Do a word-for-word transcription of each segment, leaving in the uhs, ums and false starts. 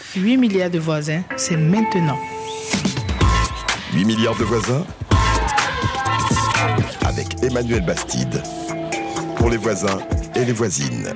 huit milliards de voisins, c'est maintenant. huit milliards de voisins avec Emmanuel Bastide. Pour les voisins et les voisines.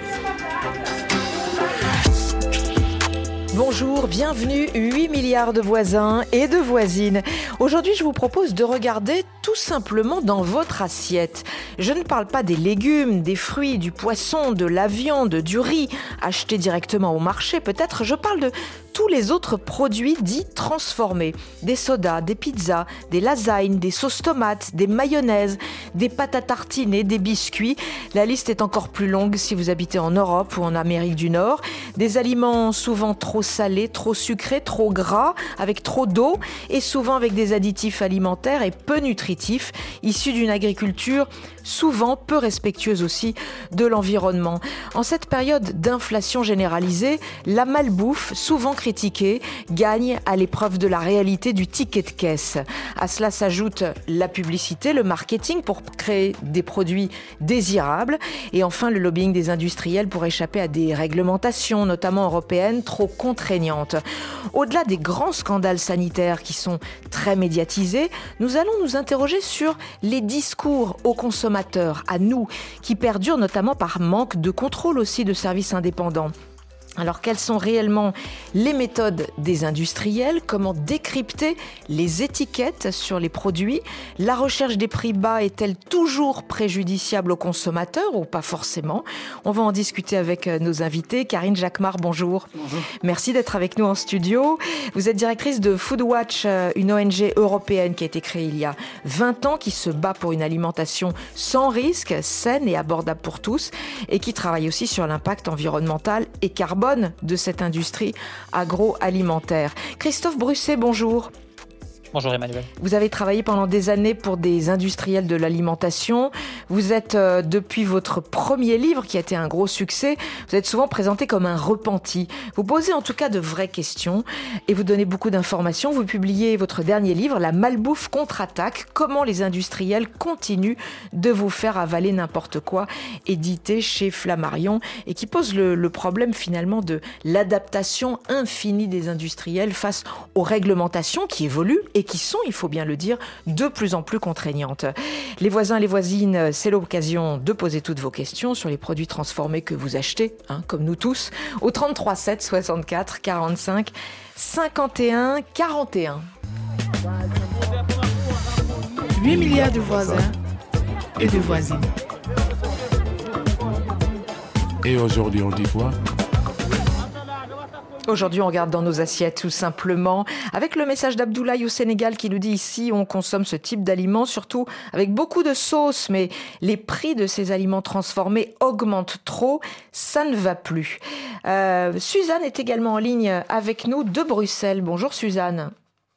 Bonjour, bienvenue, huit milliards de voisins et de voisines. Aujourd'hui, je vous propose de regarder tout simplement dans votre assiette. Je ne parle pas des légumes, des fruits, du poisson, de la viande, du riz, achetés directement au marché peut-être. Je parle de tous les autres produits dits transformés. Des sodas, des pizzas, des lasagnes, des sauces tomates, des mayonnaises, des pâtes à tartiner, des biscuits. La liste est encore plus longue si vous habitez en Europe ou en Amérique du Nord. Des aliments souvent trop salés, trop sucrés, trop gras, avec trop d'eau et souvent avec des additifs alimentaires et peu nutritifs, issus d'une agriculture souvent peu respectueuse aussi de l'environnement. En cette période d'inflation généralisée, la malbouffe, souvent critiquée, gagne à l'épreuve de la réalité du ticket de caisse. À cela s'ajoute la publicité, le marketing pour créer des produits désirables et enfin le lobbying des industriels pour échapper à des réglementations, notamment européennes, trop contraignantes. Au-delà des grands scandales sanitaires qui sont très médiatisés, nous allons nous interroger sur les discours aux consommateurs, à nous, qui perdurent notamment par manque de contrôle aussi de services indépendants. Alors, quelles sont réellement les méthodes des industriels? Comment décrypter les étiquettes sur les produits? La recherche des prix bas est-elle toujours préjudiciable aux consommateurs ou pas forcément? On va en discuter avec nos invités. Karine Jacquemart, bonjour. Bonjour. Merci d'être avec nous en studio. Vous êtes directrice de Foodwatch, une O N G européenne qui a été créée il y a vingt ans, qui se bat pour une alimentation sans risque, saine et abordable pour tous, et qui travaille aussi sur l'impact environnemental et carbone de cette industrie agroalimentaire. Christophe Brusset, bonjour. Bonjour Emmanuel. Vous avez travaillé pendant des années pour des industriels de l'alimentation. Vous êtes, euh, depuis votre premier livre, qui a été un gros succès, vous êtes souvent présenté comme un repenti. Vous posez en tout cas de vraies questions et vous donnez beaucoup d'informations. Vous publiez votre dernier livre, La malbouffe contre-attaque, comment les industriels continuent de vous faire avaler n'importe quoi, édité chez Flammarion, et qui pose le, le problème finalement de l'adaptation infinie des industriels face aux réglementations qui évoluent et qui sont, il faut bien le dire, de plus en plus contraignantes. Les voisins, les voisines, c'est l'occasion de poser toutes vos questions sur les produits transformés que vous achetez, hein, comme nous tous, au trente-trois sept soixante-quatre quarante-cinq cinquante et un quarante et un. huit milliards de voisins et de voisines. Et aujourd'hui, on dit quoi ? Aujourd'hui, on regarde dans nos assiettes tout simplement, avec le message d'Abdoulaye au Sénégal qui nous dit ici on consomme ce type d'aliments, surtout avec beaucoup de sauce, mais les prix de ces aliments transformés augmentent trop, ça ne va plus. Euh, Suzanne est également en ligne avec nous de Bruxelles. Bonjour Suzanne.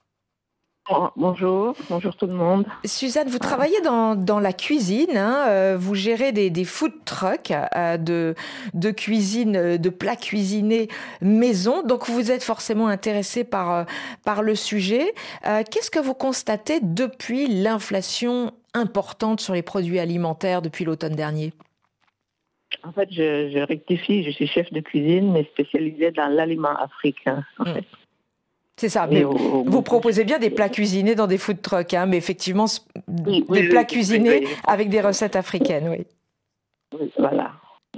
Bonjour, bonjour tout le monde. Suzanne, vous travaillez dans, dans la cuisine, hein, euh, vous gérez des, des food trucks euh, de, de cuisine, de plats cuisinés maison, donc vous êtes forcément intéressée par, euh, par le sujet. Euh, qu'est-ce que vous constatez depuis l'inflation importante sur les produits alimentaires depuis l'automne dernier ? En fait, je, je rectifie, je suis chef de cuisine, mais spécialisée dans l'aliment africain, en fait. Mmh. C'est ça, mais au, au, vous proposez bien des plats cuisinés dans des food trucks, hein, mais effectivement, oui, des oui, plats oui, cuisinés oui, oui. avec des recettes africaines, oui. oui voilà.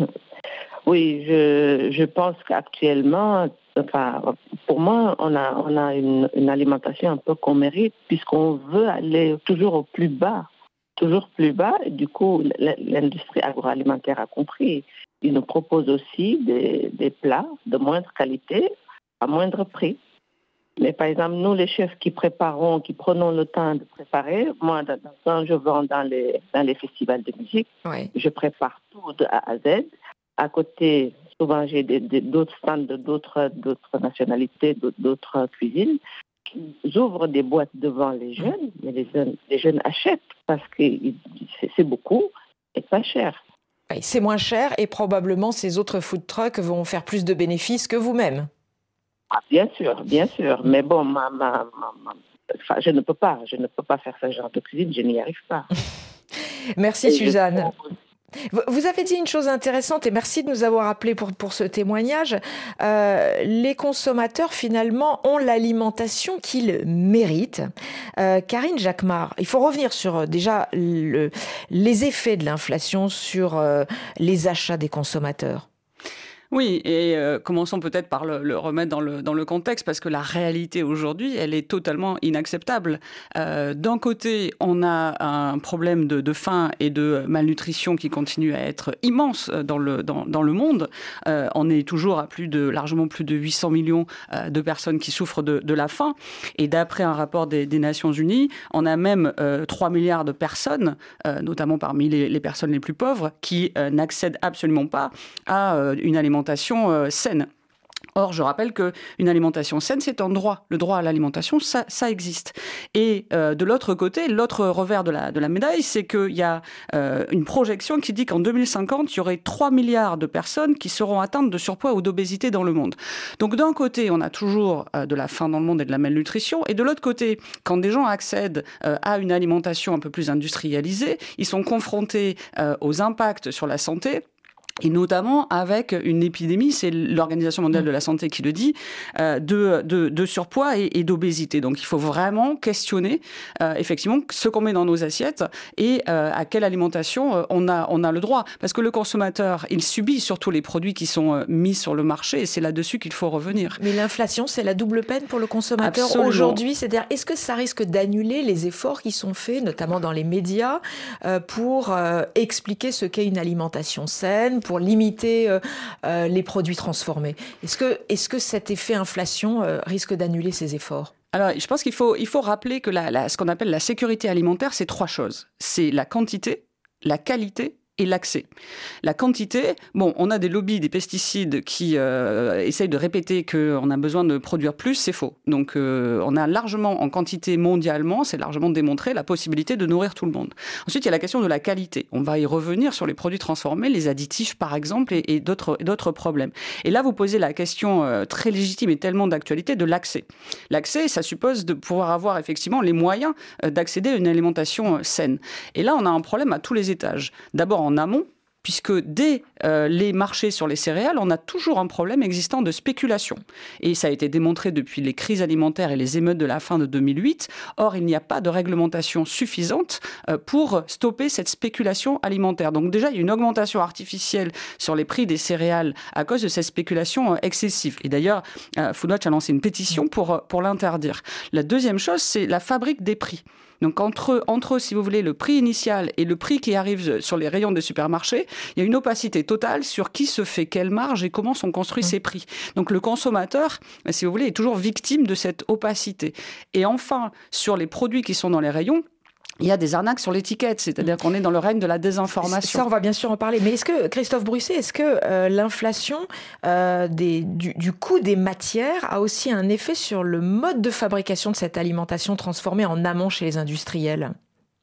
Oui, je, je pense qu'actuellement, enfin, pour moi, on a, on a une, une alimentation un peu qu'on mérite, puisqu'on veut aller toujours au plus bas, toujours plus bas, et du coup, l'industrie agroalimentaire a compris. Il nous propose aussi des, des plats de moindre qualité, à moindre prix. Mais par exemple, nous, les chefs qui préparons, qui prenons le temps de préparer, moi, quand je vends dans les, dans les festivals de musique, oui. je prépare tout de A à Z. À côté, souvent, j'ai des, des, d'autres stands de d'autres, d'autres nationalités, d'autres cuisines. J'ouvre des boîtes devant les jeunes, mais les jeunes, les jeunes achètent parce que c'est beaucoup et pas cher. Oui, c'est moins cher et probablement ces autres food trucks vont faire plus de bénéfices que vous-même. Ah, bien sûr, bien sûr. Mais bon, ma, ma, ma, ma, enfin, je ne peux pas, je ne peux pas faire ce genre de cuisine, je n'y arrive pas. Merci et Suzanne. Vous avez dit une chose intéressante et merci de nous avoir appelés pour, pour ce témoignage. Euh, les consommateurs, finalement, ont l'alimentation qu'ils méritent. Euh, Karine Jacquemart, il faut revenir sur euh, déjà le, les effets de l'inflation sur euh, les achats des consommateurs. Oui, et euh, commençons peut-être par le, le remettre dans le, dans le contexte, parce que la réalité aujourd'hui, elle est totalement inacceptable. Euh, d'un côté, on a un problème de, de faim et de malnutrition qui continue à être immense dans le, dans, dans le monde. Euh, on est toujours à plus de, largement plus de huit cents millions euh, de personnes qui souffrent de, de la faim. Et d'après un rapport des, des Nations Unies, on a même euh, trois milliards de personnes, euh, notamment parmi les, les personnes les plus pauvres, qui euh, n'accèdent absolument pas à euh, une alimentation saine. Or, je rappelle qu'une alimentation saine, c'est un droit. Le droit à l'alimentation, ça, ça existe. Et euh, de l'autre côté, l'autre revers de la, de la médaille, c'est qu'il y a euh, une projection qui dit qu'en deux mille cinquante, il y aurait trois milliards de personnes qui seront atteintes de surpoids ou d'obésité dans le monde. Donc d'un côté, on a toujours euh, de la faim dans le monde et de la malnutrition. Et de l'autre côté, quand des gens accèdent euh, à une alimentation un peu plus industrialisée, ils sont confrontés euh, aux impacts sur la santé. Et notamment avec une épidémie, c'est l'Organisation mondiale de la santé qui le dit, euh, de, de, de surpoids et, et d'obésité. Donc il faut vraiment questionner euh, effectivement ce qu'on met dans nos assiettes et euh, à quelle alimentation euh, on a, on a le droit. Parce que le consommateur, il subit surtout les produits qui sont euh, mis sur le marché et c'est là-dessus qu'il faut revenir. Mais l'inflation, c'est la double peine pour le consommateur Absolument. Aujourd'hui. C'est-à-dire, est-ce que ça risque d'annuler les efforts qui sont faits, notamment dans les médias, euh, pour euh, expliquer ce qu'est une alimentation saine, pour limiter euh, euh, les produits transformés. Est-ce que, est-ce que cet effet inflation euh, risque d'annuler ces efforts ? Alors, je pense qu'il faut, il faut rappeler que la, la, ce qu'on appelle la sécurité alimentaire, c'est trois choses. C'est la quantité, la qualité et l'accès. La quantité, bon, on a des lobbies des pesticides qui euh, essayent de répéter qu'on a besoin de produire plus, c'est faux. Donc, euh, on a largement, en quantité mondialement, c'est largement démontré, la possibilité de nourrir tout le monde. Ensuite, il y a la question de la qualité. On va y revenir sur les produits transformés, les additifs, par exemple, et, et, d'autres, et d'autres problèmes. Et là, vous posez la question euh, très légitime et tellement d'actualité de l'accès. L'accès, ça suppose de pouvoir avoir effectivement les moyens euh, d'accéder à une alimentation euh, saine. Et là, on a un problème à tous les étages. D'abord, en amont, puisque dès euh, les marchés sur les céréales, on a toujours un problème existant de spéculation. Et ça a été démontré depuis les crises alimentaires et les émeutes de la fin de deux mille huit. Or, il n'y a pas de réglementation suffisante euh, pour stopper cette spéculation alimentaire. Donc déjà, il y a une augmentation artificielle sur les prix des céréales à cause de cette spéculation euh, excessive. Et d'ailleurs, euh, Foodwatch a lancé une pétition pour, pour l'interdire. La deuxième chose, c'est la fabrique des prix. Donc entre, entre, si vous voulez, le prix initial et le prix qui arrive sur les rayons des supermarchés, il y a une opacité totale sur qui se fait quelle marge et comment sont construits mmh. ces prix. Donc le consommateur, si vous voulez, est toujours victime de cette opacité. Et enfin, sur les produits qui sont dans les rayons, il y a des arnaques sur l'étiquette, c'est-à-dire qu'on est dans le règne de la désinformation. Ça, on va bien sûr en parler. Mais est-ce que, Christophe Brusset, est-ce que euh, l'inflation euh, des, du, du coût des matières a aussi un effet sur le mode de fabrication de cette alimentation transformée en amont chez les industriels ?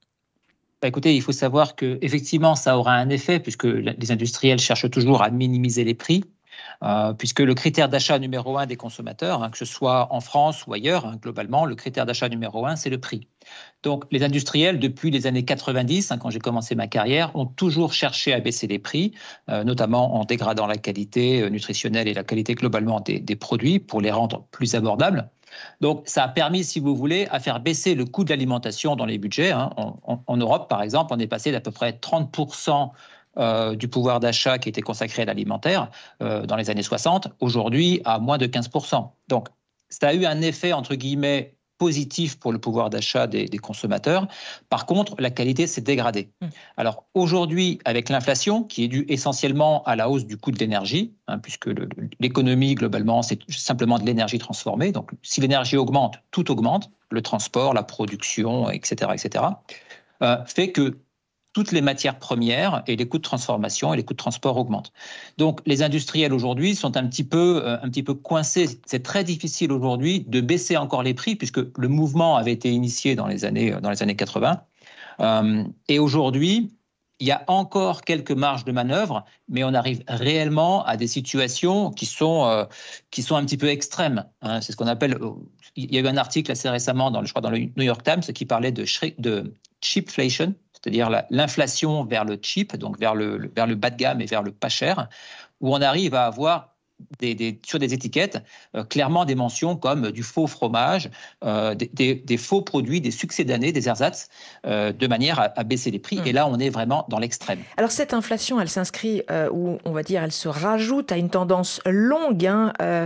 Bah écoutez, il faut savoir qu'effectivement, ça aura un effet, puisque les industriels cherchent toujours à minimiser les prix. Euh, puisque le critère d'achat numéro un des consommateurs, hein, que ce soit en France ou ailleurs, hein, globalement, le critère d'achat numéro un, c'est le prix. Donc, les industriels, depuis les années quatre-vingt-dix, hein, quand j'ai commencé ma carrière, ont toujours cherché à baisser les prix, euh, notamment en dégradant la qualité euh, nutritionnelle et la qualité globalement des, des produits pour les rendre plus abordables. Donc, ça a permis, si vous voulez, à faire baisser le coût de l'alimentation dans les budgets. Hein. En, en, en Europe, par exemple, on est passé d'à peu près trente pour cent Euh, du pouvoir d'achat qui était consacré à l'alimentaire euh, dans les années soixante, aujourd'hui à moins de quinze pour cent. Donc, ça a eu un effet, entre guillemets, positif pour le pouvoir d'achat des, des consommateurs. Par contre, la qualité s'est dégradée. Mmh. Alors, aujourd'hui, avec l'inflation, qui est due essentiellement à la hausse du coût de l'énergie, hein, puisque le, l'économie, globalement, c'est simplement de l'énergie transformée. Donc, si l'énergie augmente, tout augmente, le transport, la production, et cetera, et cetera, euh, fait que toutes les matières premières et les coûts de transformation et les coûts de transport augmentent. Donc, les industriels aujourd'hui sont un petit peu, euh, un petit peu coincés. C'est très difficile aujourd'hui de baisser encore les prix puisque le mouvement avait été initié dans les années, dans les années quatre-vingts. Euh, et aujourd'hui, il y a encore quelques marges de manœuvre, mais on arrive réellement à des situations qui sont, euh, qui sont un petit peu extrêmes. Hein. C'est ce qu'on appelle... Il y a eu un article assez récemment, dans, je crois, dans le New York Times, qui parlait de, de cheapflation, c'est-à-dire la, l'inflation vers le cheap, donc vers le, le, vers le bas de gamme et vers le pas cher, où on arrive à avoir Des, des, sur des étiquettes, euh, clairement des mentions comme du faux fromage, euh, des, des, des faux produits, des succès d'année, des ersatz, euh, de manière à, à baisser les prix. Mmh. Et là, on est vraiment dans l'extrême. Alors cette inflation, elle s'inscrit, euh, ou on va dire, elle se rajoute à une tendance longue hein, euh,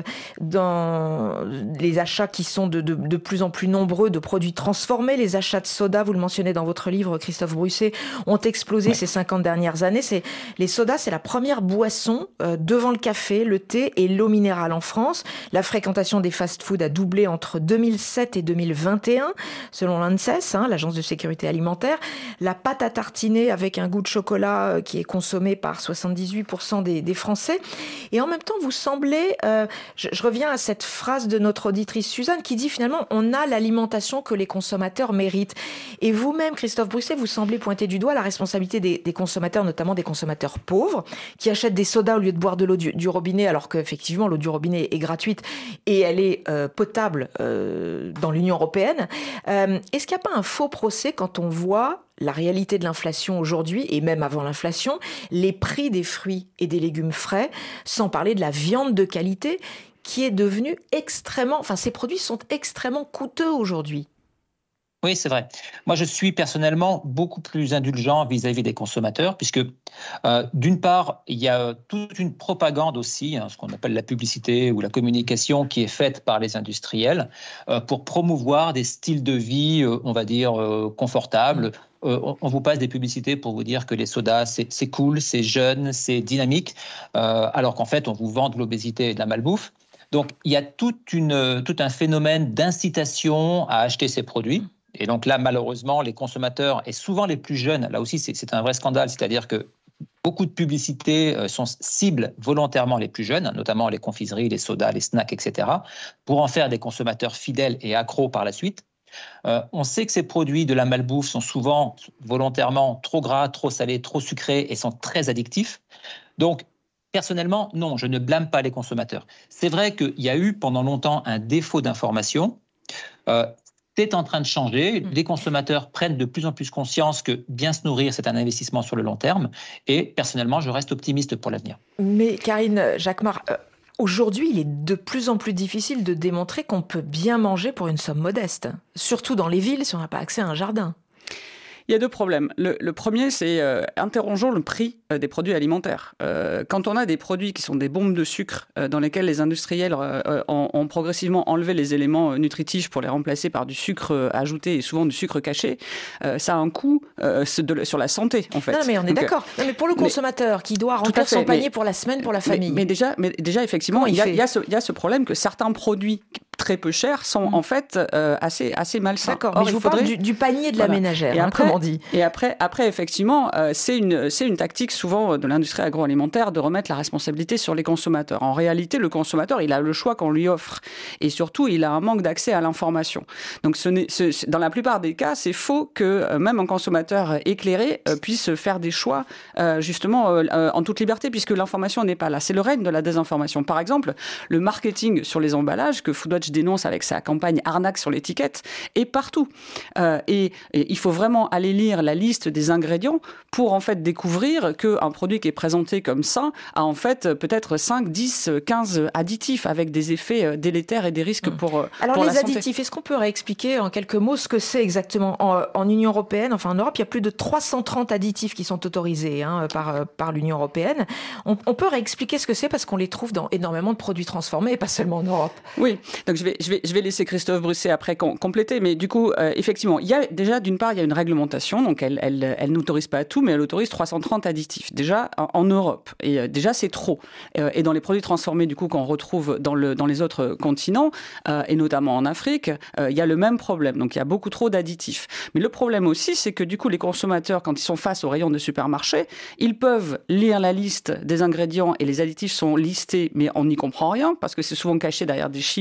dans les achats qui sont de, de, de plus en plus nombreux de produits transformés. Les achats de soda, vous le mentionnez dans votre livre, Christophe Brusset, ont explosé ouais. ces cinquante dernières années. C'est, les sodas, c'est la première boisson euh, devant le café, le thé et l'eau minérale en France. La fréquentation des fast-foods a doublé entre deux mille sept et deux mille vingt et un, selon l'ANSES, hein, l'Agence de sécurité alimentaire. La pâte à tartiner avec un goût de chocolat qui est consommée par soixante-dix-huit pour cent des, des Français. Et en même temps, vous semblez... Euh, je, je reviens à cette phrase de notre auditrice Suzanne qui dit finalement, on a l'alimentation que les consommateurs méritent. Et vous-même, Christophe Brusset, vous semblez pointer du doigt la responsabilité des, des consommateurs, notamment des consommateurs pauvres, qui achètent des sodas au lieu de boire de l'eau du, du robinet, alors que effectivement, l'eau du robinet est gratuite et elle est euh, potable euh, dans l'Union européenne. Euh, est-ce qu'il n'y a pas un faux procès quand on voit la réalité de l'inflation aujourd'hui, et même avant l'inflation, les prix des fruits et des légumes frais, sans parler de la viande de qualité, qui est devenue extrêmement... Enfin, ces produits sont extrêmement coûteux aujourd'hui. Oui, c'est vrai. Moi, je suis personnellement beaucoup plus indulgent vis-à-vis des consommateurs, puisque euh, d'une part, il y a toute une propagande aussi, hein, ce qu'on appelle la publicité ou la communication, qui est faite par les industriels euh, pour promouvoir des styles de vie, euh, on va dire, euh, confortables. Euh, on, on vous passe des publicités pour vous dire que les sodas, c'est, c'est cool, c'est jeune, c'est dynamique, euh, alors qu'en fait, on vous vend de l'obésité et de la malbouffe. Donc, il y a toute une, tout un phénomène d'incitation à acheter ces produits. Et donc là, malheureusement, les consommateurs, et souvent les plus jeunes, là aussi c'est, c'est un vrai scandale, c'est-à-dire que beaucoup de publicités sont ciblent volontairement les plus jeunes, notamment les confiseries, les sodas, les snacks, et cetera, pour en faire des consommateurs fidèles et accros par la suite. Euh, on sait que ces produits de la malbouffe sont souvent volontairement trop gras, trop salés, trop sucrés et sont très addictifs. Donc, personnellement, non, je ne blâme pas les consommateurs. C'est vrai qu'il y a eu pendant longtemps un défaut d'information. Euh, C'est en train de changer. Les consommateurs prennent de plus en plus conscience que bien se nourrir, c'est un investissement sur le long terme. Et personnellement, je reste optimiste pour l'avenir. Mais Karine Jacquemart, euh, aujourd'hui, il est de plus en plus difficile de démontrer qu'on peut bien manger pour une somme modeste. Surtout dans les villes, si on n'a pas accès à un jardin. Il y a deux problèmes. Le, le premier, c'est euh, interrogeons le prix euh, des produits alimentaires. Euh, quand on a des produits qui sont des bombes de sucre euh, dans lesquelles les industriels euh, ont, ont progressivement enlevé les éléments nutritifs pour les remplacer par du sucre euh, ajouté et souvent du sucre caché, euh, ça a un coût euh, de, sur la santé, en fait. Non, mais on est Donc, d'accord. Non, mais pour le consommateur mais, qui doit remplir son panier mais, pour la semaine, pour la famille. Mais, mais, déjà, mais déjà, effectivement, il y, a, il, y a ce, il y a ce problème que certains produits très peu chers sont mmh. en fait euh, assez, assez malsains. D'accord, Or, mais je vous faudrait... parle du, du panier de voilà. la ménagère, et hein, après, comme on dit. Et après, après effectivement, euh, c'est, une, c'est une tactique souvent de l'industrie agroalimentaire de remettre la responsabilité sur les consommateurs. En réalité, le consommateur, il a le choix qu'on lui offre. Et surtout, il a un manque d'accès à l'information. Donc, ce n'est, ce, dans la plupart des cas, c'est faux que euh, même un consommateur éclairé euh, puisse faire des choix, euh, justement, euh, euh, en toute liberté, puisque l'information n'est pas là. C'est le règne de la désinformation. Par exemple, le marketing sur les emballages que Foodwatch dénonce avec sa campagne arnaque sur l'étiquette est partout. Euh, et, et il faut vraiment aller lire la liste des ingrédients pour en fait découvrir qu'un produit qui est présenté comme sain a en fait peut-être cinq, dix, quinze additifs avec des effets délétères et des risques mmh. pour, Alors pour les la santé. additifs, est-ce qu'on peut réexpliquer en quelques mots ce que c'est exactement en, en Union européenne, enfin en Europe, il y a plus de trois cent trente additifs qui sont autorisés hein, par, par l'Union européenne. On, on peut réexpliquer ce que c'est parce qu'on les trouve dans énormément de produits transformés et pas seulement en Europe. Oui, donc je vais, je vais, je vais laisser Christophe Brusset après com- compléter, mais du coup, euh, effectivement, il y a déjà d'une part, il y a une réglementation, donc elle, elle, elle n'autorise pas tout, mais elle autorise trois cent trente additifs, déjà en, en Europe. Et euh, déjà, c'est trop. Euh, et dans les produits transformés, du coup, qu'on retrouve dans, le, dans les autres continents, euh, et notamment en Afrique, euh, il y a le même problème. Donc, il y a beaucoup trop d'additifs. Mais le problème aussi, c'est que du coup, les consommateurs, quand ils sont face aux rayons de supermarché, ils peuvent lire la liste des ingrédients et les additifs sont listés, mais on n'y comprend rien, parce que c'est souvent caché derrière des chiffres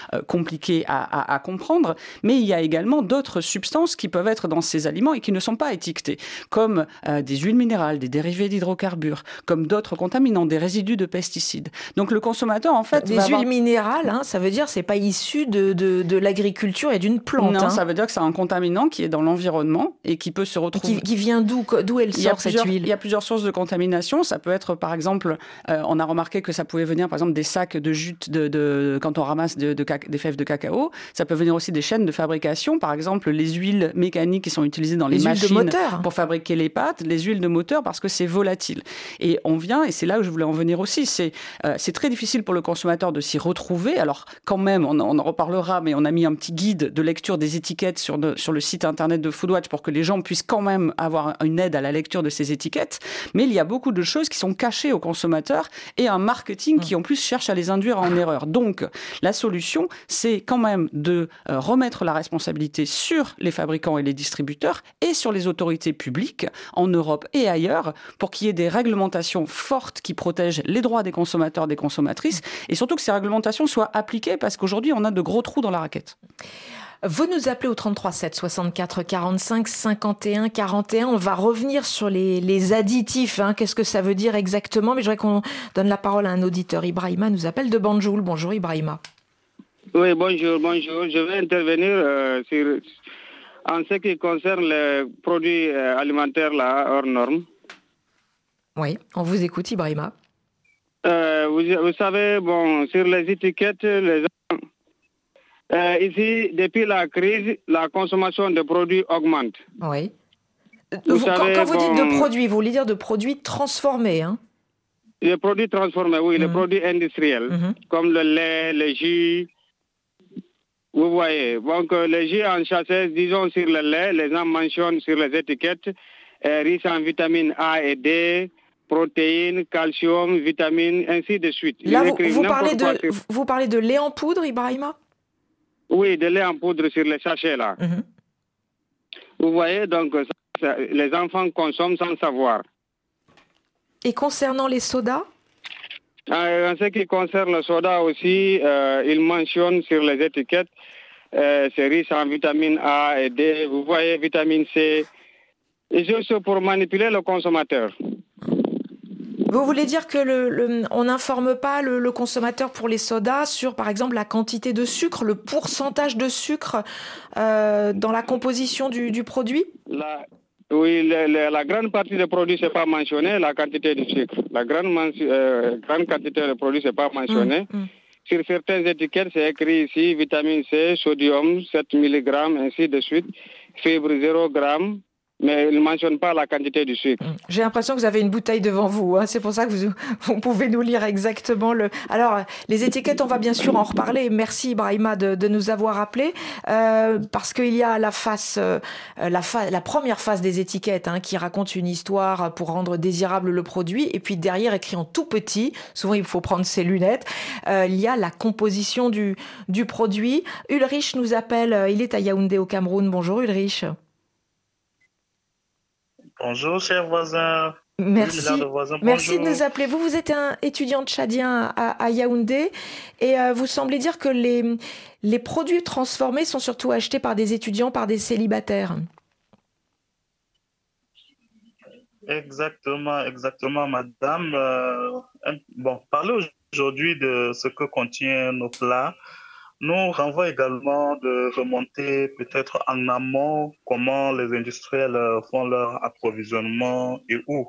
euh, compliqué à, à, à comprendre, mais il y a également d'autres substances qui peuvent être dans ces aliments et qui ne sont pas étiquetées, comme euh, des huiles minérales, des dérivés d'hydrocarbures, comme d'autres contaminants, des résidus de pesticides. Donc le consommateur, en fait... Des va huiles avoir... minérales, hein, ça veut dire que ce n'est pas issu de, de, de l'agriculture et d'une plante. Non, hein. ça veut dire que c'est un contaminant qui est dans l'environnement et qui peut se retrouver... Qui, qui vient d'où, d'où elle sort, cette huile? Il y a plusieurs sources de contamination. Ça peut être, par exemple, euh, on a remarqué que ça pouvait venir, par exemple, des sacs de jute de, de, quand on ramasse de, de, des fèves de cacao. Ça peut venir aussi des chaînes de fabrication. Par exemple, les huiles mécaniques qui sont utilisées dans les, les machines huiles de moteur. Pour fabriquer les pâtes, les huiles de moteur parce que c'est volatile. Et on vient, et c'est là où je voulais en venir aussi, c'est, euh, c'est très difficile pour le consommateur de s'y retrouver. Alors, quand même, on, on en reparlera, mais on a mis un petit guide de lecture des étiquettes sur, de, sur le site internet de Foodwatch pour que les gens puissent quand même avoir une aide à la lecture de ces étiquettes. Mais il y a beaucoup de choses qui sont cachées aux consommateurs et un marketing qui, en plus, cherche à les induire en erreur. Donc, la solution, c'est quand même de euh, remettre la responsabilité sur les fabricants et les distributeurs et sur les autorités publiques en Europe et ailleurs pour qu'il y ait des réglementations fortes qui protègent les droits des consommateurs, des consommatrices et surtout que ces réglementations soient appliquées parce qu'aujourd'hui, on a de gros trous dans la raquette. Vous nous appelez au trente-trois sept soixante-quatre quarante-cinq cinquante et un quarante et un. On va revenir sur les, les additifs. Hein. Qu'est-ce que ça veut dire exactement? Mais je voudrais qu'on donne la parole à un auditeur. Ibrahima nous appelle de Banjoul. Bonjour Ibrahima. Oui, bonjour, bonjour. Je vais intervenir euh, sur, en ce qui concerne les produits euh, alimentaires là, hors normes. Oui, on vous écoute Ibrahima. Euh, vous, vous savez, bon, sur les étiquettes, les Euh, ici, depuis la crise, la consommation de produits augmente. Oui. Vous vous, savez, quand vous bon, dites de produits, vous voulez dire de produits transformés, hein? Les produits transformés, oui, mmh. les produits industriels, mmh. comme le lait, le jus. Vous voyez, donc le jus en chasseur, disons sur le lait, les gens mentionnent sur les étiquettes, euh, riche en vitamines A et D, protéines, calcium, vitamines, ainsi de suite. Là, vous, vous, parlez de, sur... vous parlez de lait en poudre, Ibrahima? Oui, de lait en poudre sur les sachets là. Mmh. Vous voyez, donc ça, ça, les enfants consomment sans savoir. Et concernant les sodas? euh, En ce qui concerne le soda aussi, euh, ils mentionnent sur les étiquettes, euh, c'est riche en vitamine A et D, vous voyez, vitamine C, et juste pour manipuler le consommateur. Vous voulez dire que le, le, on n'informe pas le, le consommateur pour les sodas sur, par exemple, la quantité de sucre, le pourcentage de sucre euh, dans la composition du, du produit? la, Oui, la, la, la grande partie des produits, ce n'est pas mentionné, la quantité de sucre. La grande, euh, grande quantité de produits, ce n'est pas mentionné. Mmh, mmh. Sur certaines étiquettes, c'est écrit ici, vitamine C, sodium, sept milligrammes, ainsi de suite, fibre zéro gramme. Mais il ne mentionne pas la quantité du sucre. J'ai l'impression que vous avez une bouteille devant vous. Hein. C'est pour ça que vous, vous pouvez nous lire exactement le... Alors, les étiquettes, on va bien sûr en reparler. Merci Ibrahima de, de nous avoir appelés. Euh, parce qu'il y a la face, euh, la, fa... la première phase des étiquettes hein, qui raconte une histoire pour rendre désirable le produit. Et puis derrière, écrit en tout petit, souvent il faut prendre ses lunettes, euh, il y a la composition du, du produit. Ulrich nous appelle, il est à Yaoundé au Cameroun. Bonjour Ulrich. Bonjour, chers voisins. Merci. De voisins. Merci de nous appeler. Vous, vous êtes un étudiant tchadien à, à Yaoundé et euh, vous semblez dire que les, les produits transformés sont surtout achetés par des étudiants, par des célibataires. Exactement, exactement, madame. Euh, bon, parler aujourd'hui de ce que contient nos plats nous renvoie également de remonter peut-être en amont comment les industriels font leur approvisionnement et où.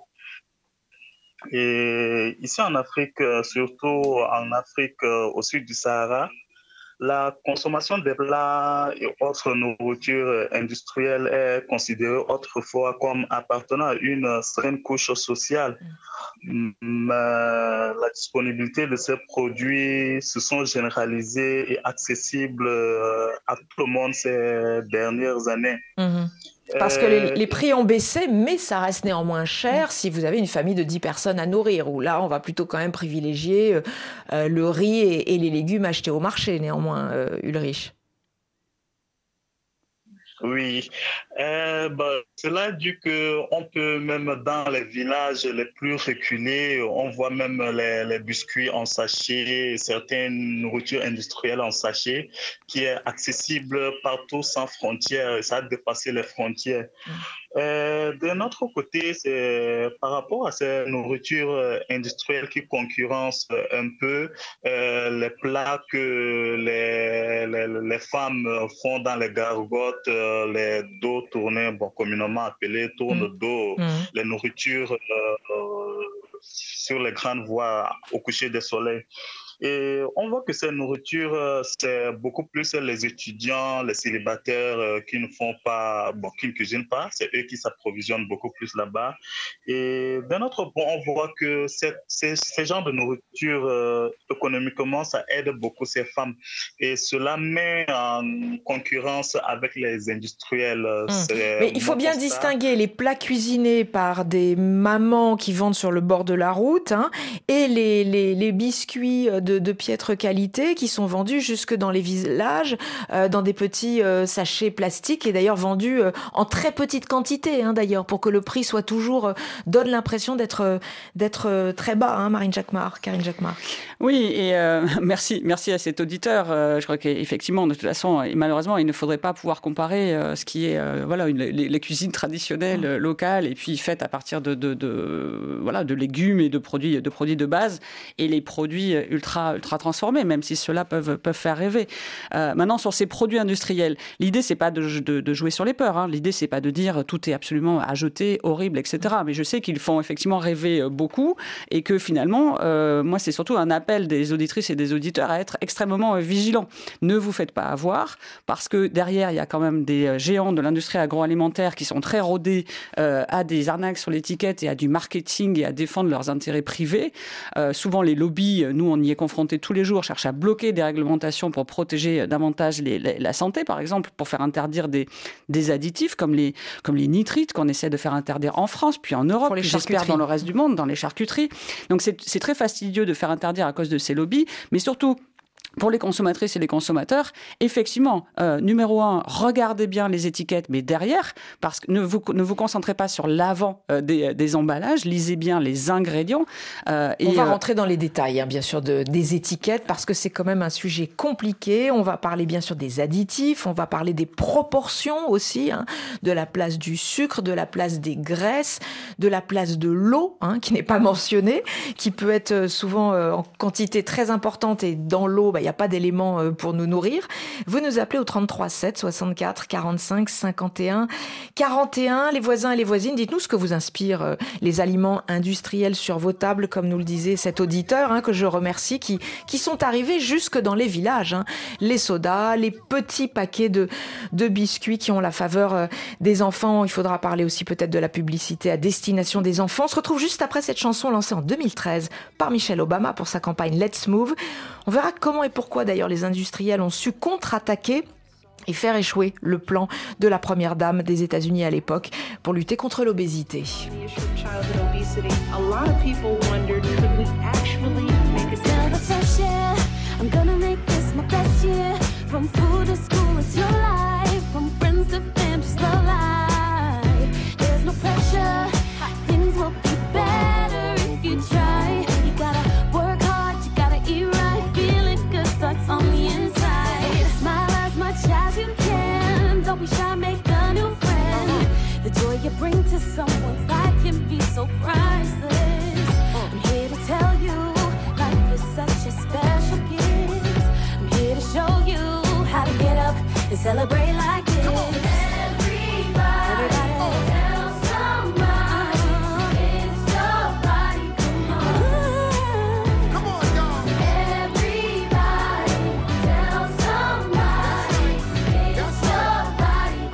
Et ici en Afrique, surtout en Afrique au sud du Sahara, la consommation des plats et autres nourritures industrielles est considérée autrefois comme appartenant à une certaine couche sociale. Mais la disponibilité de ces produits se sont généralisés et accessibles à tout le monde ces dernières années. Mmh. Parce que les, les prix ont baissé, mais ça reste néanmoins cher si vous avez une famille de dix personnes à nourrir, où là, on va plutôt quand même privilégier euh, le riz et, et les légumes achetés au marché, néanmoins, euh, Ulrich. Oui, euh, bah, cela dit qu'on peut même dans les villages les plus reculés, on voit même les, les biscuits en sachet, certaines nourritures industrielles en sachet qui est accessible partout sans frontières, ça a dépassé les frontières. Euh, de notre côté, c'est par rapport à ces nourritures industrielles qui concurrencent un peu euh, les plats que les, les, les femmes font dans les gargotes, les dos tournés, bon, communément appelés tourne dos, mmh. les nourritures euh, sur les grandes voies au coucher du soleil. Et on voit que ces nourritures, c'est beaucoup plus les étudiants, les célibataires qui ne font pas, bon, qui ne cuisinent pas, c'est eux qui s'approvisionnent beaucoup plus là-bas. Et d'un autre point, on voit que ces, ces, ces genres de nourriture, euh, économiquement, ça aide beaucoup ces femmes. Et cela met en concurrence avec les industriels. Mmh. Mais il faut bien distinguer les plats cuisinés par des mamans qui vendent sur le bord de la route, hein, et les, les, les biscuits de De, de piètre qualité qui sont vendus jusque dans les villages, euh, dans des petits euh, sachets plastiques et d'ailleurs vendus euh, en très petite quantité, hein, d'ailleurs, pour que le prix soit toujours, euh, donne l'impression d'être, euh, d'être euh, très bas, hein, Marine Jacquemart, Karine Jacquemart. Oui, et euh, merci, merci à cet auditeur. Euh, je crois qu'effectivement, de toute façon, et malheureusement, il ne faudrait pas pouvoir comparer euh, ce qui est, euh, voilà, une, les, les cuisines traditionnelles euh, locales et puis faites à partir de, de, de, voilà, de légumes et de produits, de produits de base et les produits ultra ultra transformés, même si ceux-là peuvent, peuvent faire rêver. Euh, maintenant, sur ces produits industriels, l'idée, c'est pas de, de, de jouer sur les peurs. Hein. L'idée, c'est pas de dire tout est absolument à jeter, horrible, et cetera. Mais je sais qu'ils font effectivement rêver beaucoup et que finalement, euh, moi, c'est surtout un appel des auditrices et des auditeurs à être extrêmement vigilants. Ne vous faites pas avoir, parce que derrière, il y a quand même des géants de l'industrie agroalimentaire qui sont très rodés euh, à des arnaques sur l'étiquette et à du marketing et à défendre leurs intérêts privés. Euh, souvent, les lobbies, nous, on y est confrontés tous les jours, cherchent à bloquer des réglementations pour protéger davantage les, les, la santé, par exemple, pour faire interdire des, des additifs comme les, comme les nitrites qu'on essaie de faire interdire en France, puis en Europe, puis j'espère dans le reste du monde, dans les charcuteries. Donc c'est, c'est très fastidieux de faire interdire à cause de ces lobbies, mais surtout, pour les consommatrices et les consommateurs, effectivement, euh, numéro un, regardez bien les étiquettes, mais derrière, parce que ne vous, ne vous concentrez pas sur l'avant euh, des, des emballages, lisez bien les ingrédients. Euh, On et, va euh, rentrer dans les détails, hein, bien sûr, de, des étiquettes, parce que c'est quand même un sujet compliqué. On va parler bien sûr des additifs, on va parler des proportions aussi, hein, de la place du sucre, de la place des graisses, de la place de l'eau, hein, qui n'est pas mentionnée, qui peut être souvent euh, en quantité très importante, et dans l'eau, bah, il n'y a pas d'éléments pour nous nourrir. Vous nous appelez au trente-trois sept soixante-quatre quarante-cinq cinquante et un quarante et un. Les voisins et les voisines, dites-nous ce que vous inspirent les aliments industriels sur vos tables, comme nous le disait cet auditeur, hein, que je remercie, qui, qui sont arrivés jusque dans les villages. Hein. Les sodas, les petits paquets de, de biscuits qui ont la faveur des enfants. Il faudra parler aussi peut-être de la publicité à destination des enfants. On se retrouve juste après cette chanson lancée en deux mille treize par Michelle Obama pour sa campagne Let's Move. On verra comment et pourquoi d'ailleurs les industriels ont su contre-attaquer et faire échouer le plan de la première dame des États-Unis à l'époque pour lutter contre l'obésité. Bring to someone's life can be so priceless. I'm here to tell you, life is such a special gift. I'm here to show you how to get up and celebrate like this. Come on. Everybody, everybody. Tell somebody it's your body. Come on, come on, y'all. Everybody, tell somebody it's your body.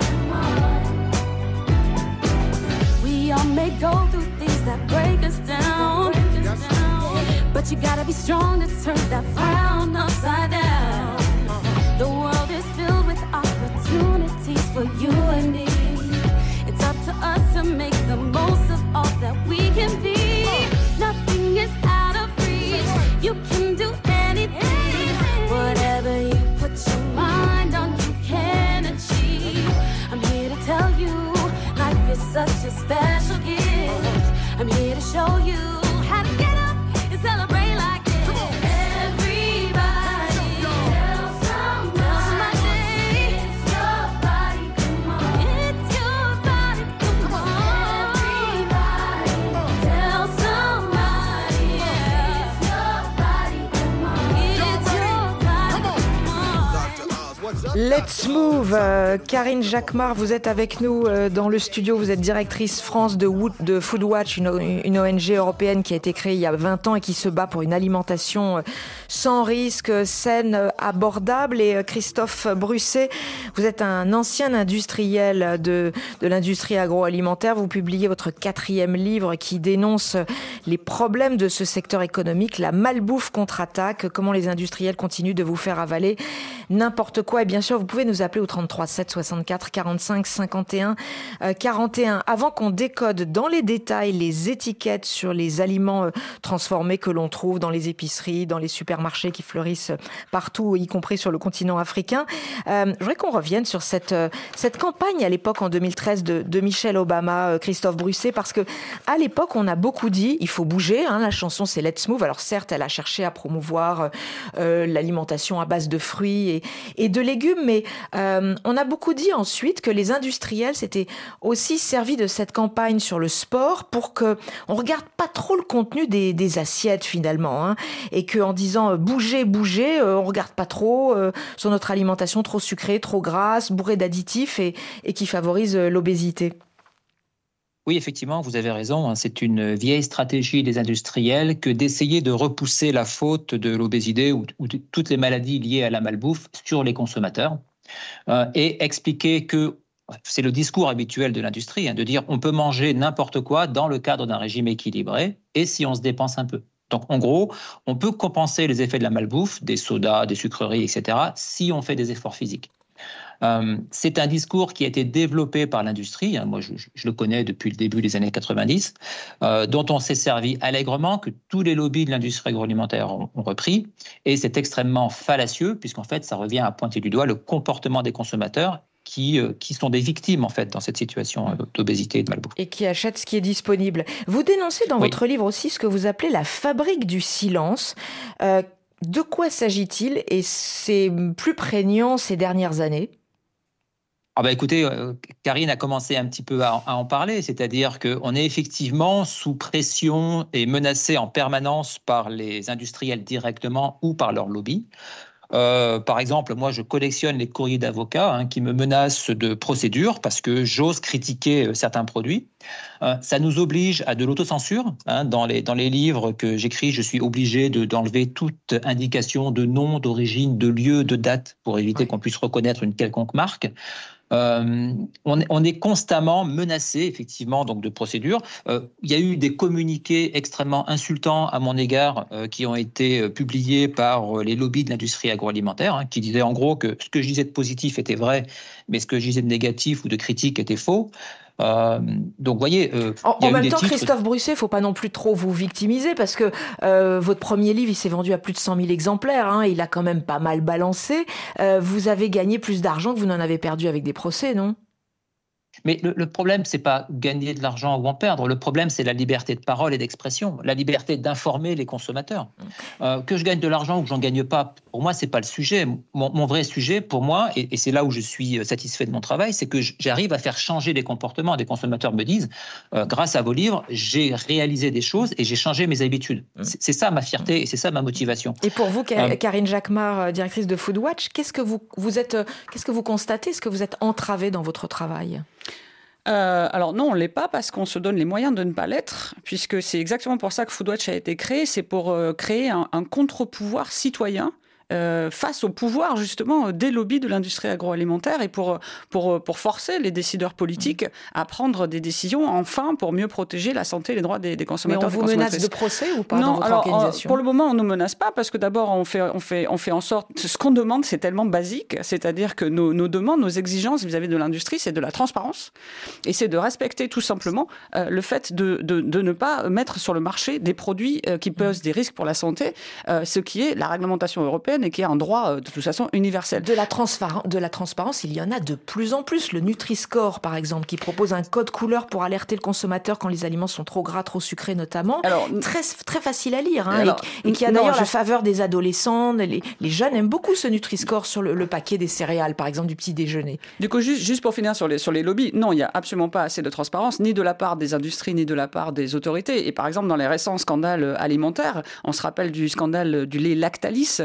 Let's Move. Euh, Karine Jacquemart, vous êtes avec nous euh, dans le studio. Vous êtes directrice France de, Wood, de Foodwatch, une, une O N G européenne qui a été créée il y a vingt ans et qui se bat pour une alimentation sans risque, saine, abordable. Et euh, Christophe Brusset, vous êtes un ancien industriel de, de l'industrie agroalimentaire. Vous publiez votre quatrième livre qui dénonce les problèmes de ce secteur économique, la malbouffe contre-attaque, comment les industriels continuent de vous faire avaler n'importe quoi. Et bien sûr, vous pouvez nous appeler au trente-trois sept soixante-quatre quarante-cinq cinquante et un quarante et un. Avant qu'on décode dans les détails les étiquettes sur les aliments transformés que l'on trouve dans les épiceries, dans les supermarchés qui fleurissent partout, y compris sur le continent africain, euh, je voudrais qu'on revienne sur cette, cette campagne à l'époque en deux mille treize de, de Michelle Obama, Christophe Brusset, parce que à l'époque, on a beaucoup dit il faut bouger. Hein, la chanson, c'est Let's Move. Alors certes, elle a cherché à promouvoir euh, l'alimentation à base de fruits et, et de légumes, mais euh, on a beaucoup dit ensuite que les industriels s'étaient aussi servis de cette campagne sur le sport pour que on regarde pas trop le contenu des, des assiettes finalement, hein, et que en disant euh, bouger, bouger, euh, on regarde pas trop euh, sur notre alimentation trop sucrée, trop grasse, bourrée d'additifs et, et qui favorise euh, l'obésité. Oui, effectivement, vous avez raison. C'est une vieille stratégie des industriels que d'essayer de repousser la faute de l'obésité ou, ou de toutes les maladies liées à la malbouffe sur les consommateurs euh, et expliquer que c'est le discours habituel de l'industrie, hein, de dire on peut manger n'importe quoi dans le cadre d'un régime équilibré et si on se dépense un peu. Donc, en gros, on peut compenser les effets de la malbouffe, des sodas, des sucreries, et cetera, si on fait des efforts physiques. Euh, c'est un discours qui a été développé par l'industrie, hein, moi je, je le connais depuis le début des années quatre-vingt-dix, euh, dont on s'est servi allègrement, que tous les lobbies de l'industrie agroalimentaire ont, ont repris, et c'est extrêmement fallacieux, puisqu'en fait ça revient à pointer du doigt le comportement des consommateurs qui, euh, qui sont des victimes en fait dans cette situation euh, d'obésité et de malbouffe. Et qui achètent ce qui est disponible. Vous dénoncez dans oui. votre livre aussi ce que vous appelez la fabrique du silence. Euh, de quoi s'agit-il et c'est plus prégnant ces dernières années ? Ah bah écoutez, euh, Karine a commencé un petit peu à, à en parler, c'est-à-dire qu'on est effectivement sous pression et menacé en permanence par les industriels directement ou par leur lobby. Euh, par exemple, moi, je collectionne les courriers d'avocats hein, qui me menacent de procédure parce que j'ose critiquer euh, certains produits. Euh, ça nous oblige à de l'autocensure. Hein, dans les, dans les livres que j'écris, je suis obligé de, d'enlever toute indication de nom, d'origine, de lieu, de date pour éviter qu'on puisse reconnaître une quelconque marque. Euh, on, on est constamment menacé, effectivement, donc de procédures. Euh, il y a eu des communiqués extrêmement insultants à mon égard euh, qui ont été euh, publiés par euh, les lobbies de l'industrie agroalimentaire, hein, qui disaient en gros que ce que je disais de positif était vrai, mais ce que je disais de négatif ou de critique était faux. Euh, donc, vous voyez, euh, en, y a en même eu des temps, titres... Christophe Brusset, il ne faut pas non plus trop vous victimiser parce que euh, votre premier livre, il s'est vendu à plus de cent mille exemplaires. Hein, il a quand même pas mal balancé. Euh, vous avez gagné plus d'argent que vous n'en avez perdu avec des procès, non ? Mais le, le problème, c'est pas gagner de l'argent ou en perdre. Le problème, c'est la liberté de parole et d'expression, la liberté d'informer les consommateurs. Euh, que je gagne de l'argent ou que j'en gagne pas, pour moi, c'est pas le sujet. Mon, mon vrai sujet, pour moi, et, et c'est là où je suis satisfait de mon travail, c'est que j'arrive à faire changer les comportements. Des consommateurs me disent, euh, grâce à vos livres, j'ai réalisé des choses et j'ai changé mes habitudes. C'est, c'est ça ma fierté et c'est ça ma motivation. Et pour vous, euh, Karine Jacquemart, directrice de Foodwatch, qu'est-ce que vous, vous êtes, qu'est-ce que vous constatez ? Est-ce que vous êtes entravée dans votre travail ? Euh, alors non, on ne l'est pas parce qu'on se donne les moyens de ne pas l'être, puisque c'est exactement pour ça que Foodwatch a été créé, c'est pour euh, créer un, un contre-pouvoir citoyen Euh, face au pouvoir justement des lobbies de l'industrie agroalimentaire et pour, pour, pour forcer les décideurs politiques à prendre des décisions enfin pour mieux protéger la santé et les droits des, des consommateurs. Mais on vous menace de procès ou pas non, dans votre alors, organisation ? Pour le moment, on ne nous menace pas parce que d'abord, on fait, on fait, on fait en sorte... Ce qu'on demande, c'est tellement basique, c'est-à-dire que nos, nos demandes, nos exigences vis-à-vis de l'industrie, c'est de la transparence et c'est de respecter tout simplement euh, le fait de, de, de ne pas mettre sur le marché des produits euh, qui posent des risques pour la santé, euh, ce qui est la réglementation européenne et qui est un droit de toute façon universel. De la, transparence, de la transparence, il y en a de plus en plus. Le Nutri-Score, par exemple, qui propose un code couleur pour alerter le consommateur quand les aliments sont trop gras, trop sucrés notamment. Alors, très, très facile à lire hein, alors, et, et qui a d'ailleurs non, la je... faveur des adolescents. Les, les jeunes aiment beaucoup ce Nutri-Score sur le, le paquet des céréales, par exemple, du petit déjeuner. Du coup, juste, juste pour finir sur les, sur les lobbies, non, il n'y a absolument pas assez de transparence, ni de la part des industries, ni de la part des autorités. Et par exemple, dans les récents scandales alimentaires, on se rappelle du scandale du lait Lactalis contaminé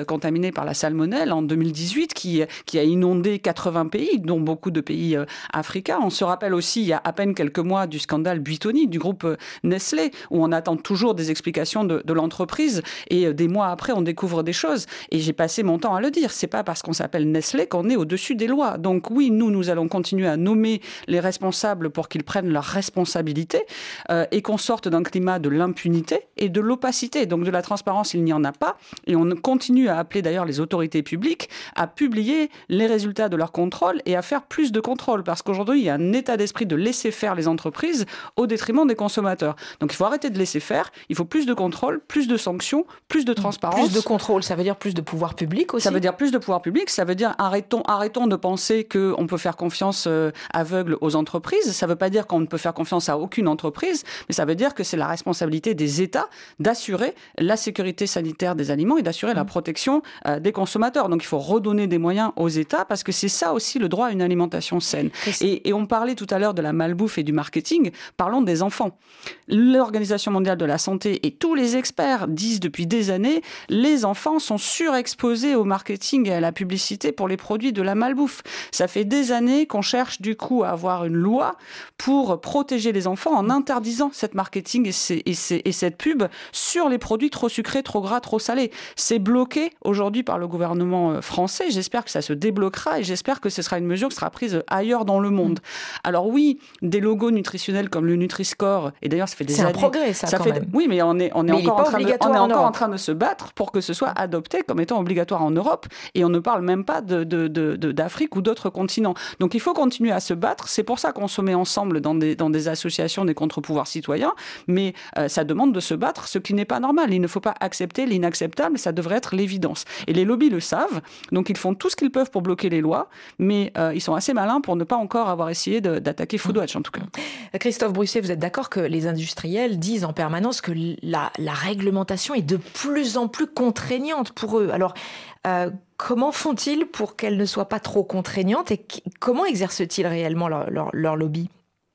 contaminé par la salmonelle en deux mille dix-huit, qui, qui a inondé quatre-vingts pays, dont beaucoup de pays euh, africains. On se rappelle aussi, il y a à peine quelques mois, du scandale Buitoni, du groupe euh, Nestlé, où on attend toujours des explications de, de l'entreprise, et euh, des mois après, on découvre des choses. Et j'ai passé mon temps à le dire, c'est pas parce qu'on s'appelle Nestlé qu'on est au-dessus des lois. Donc oui, nous, nous allons continuer à nommer les responsables pour qu'ils prennent leurs responsabilités, euh, et qu'on sorte d'un climat de l'impunité et de l'opacité. Donc de la transparence, il n'y en a pas. Et on continue à appeler d'ailleurs les autorités publiques à publier les résultats de leurs contrôles et à faire plus de contrôles. Parce qu'aujourd'hui, il y a un état d'esprit de laisser faire les entreprises au détriment des consommateurs. Donc il faut arrêter de laisser faire. Il faut plus de contrôles, plus de sanctions, plus de transparence. Plus de contrôle, ça veut dire plus de pouvoir public aussi ? Ça veut dire plus de pouvoir public. Ça veut dire arrêtons, arrêtons de penser qu'on peut faire confiance euh, aveugle aux entreprises. Ça ne veut pas dire qu'on ne peut faire confiance à aucune entreprise, mais ça veut dire que c'est la responsabilité des États d'assurer la sécurité sanitaire des aliments et d'assurer mmh. la protection euh, des consommateurs. Donc il faut redonner des moyens aux États parce que c'est ça aussi le droit à une alimentation saine. Et, et on parlait tout à l'heure de la malbouffe et du marketing. Parlons des enfants. L'Organisation mondiale de la santé et tous les experts disent depuis des années, les enfants sont surexposés au marketing et à la publicité pour les produits de la malbouffe. Ça fait des années qu'on cherche du coup à avoir une loi pour protéger les enfants en interdisant cette marketing et, ces, et, ces, et cette pub sur les produits trop sucrés, trop gras, trop salés. C'est bloqué aujourd'hui par le gouvernement français. J'espère que ça se débloquera et j'espère que ce sera une mesure qui sera prise ailleurs dans le monde. Alors oui, des logos nutritionnels comme le Nutri-Score, et d'ailleurs ça fait des c'est années... C'est un progrès ça ça quand fait, même. Oui, mais on est, on est mais encore, en train, de, on est en encore en train de se battre pour que ce soit adopté comme étant obligatoire en Europe et on ne parle même pas de, de, de, de, d'Afrique ou d'autres continents. Donc il faut continuer à se battre. C'est pour ça qu'on se met ensemble dans des, dans des associations, des contre-pouvoirs citoyens, mais euh, ça demande de se battre, ce qui n'est pas normal. Il ne faut pas accepter l'inacceptable, ça devrait être l'évidence. Et les lobbies le savent, donc ils font tout ce qu'ils peuvent pour bloquer les lois, mais euh, ils sont assez malins pour ne pas encore avoir essayé de, d'attaquer Foodwatch en tout cas. Christophe Bruisset, vous êtes d'accord que les industriels disent en permanence que la, la réglementation est de plus en plus contraignante pour eux. Alors, euh, comment font-ils pour qu'elle ne soit pas trop contraignante et qu- comment exercent-ils réellement leur, leur, leur lobby ?